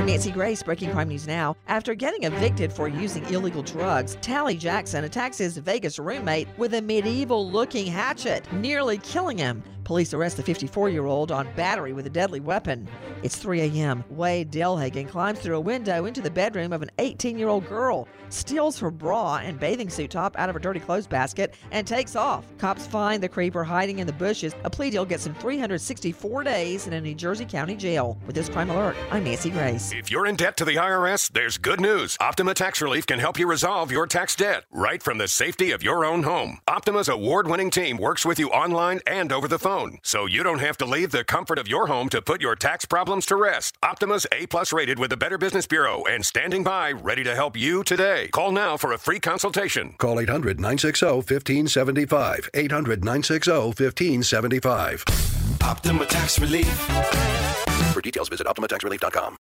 Nancy Grace, breaking crime news now. After getting evicted for using illegal drugs, Tally Jackson attacks his Vegas roommate with a medieval-looking hatchet, nearly killing him. Police arrest the 54-year-old on battery with a deadly weapon. It's 3 a.m. Wade Delhagen climbs through a window into the bedroom of an 18-year-old girl, steals her bra and bathing suit top out of her dirty clothes basket, and takes off. Cops find the creeper hiding in the bushes. A plea deal gets him 364 days in a New Jersey county jail. With this Crime Alert, I'm Nancy Grace. If you're in debt to the IRS, there's good news. Optima Tax Relief can help you resolve your tax debt right from the safety of your own home. Optima's award-winning team works with you online and over the phone, so you don't have to leave the comfort of your home to put your tax problems to rest. Optima's A+ rated with the Better Business Bureau and standing by ready to help you today. Call now for a free consultation. Call 800-960-1575. 800-960-1575. Optima Tax Relief. For details, visit OptimaTaxRelief.com.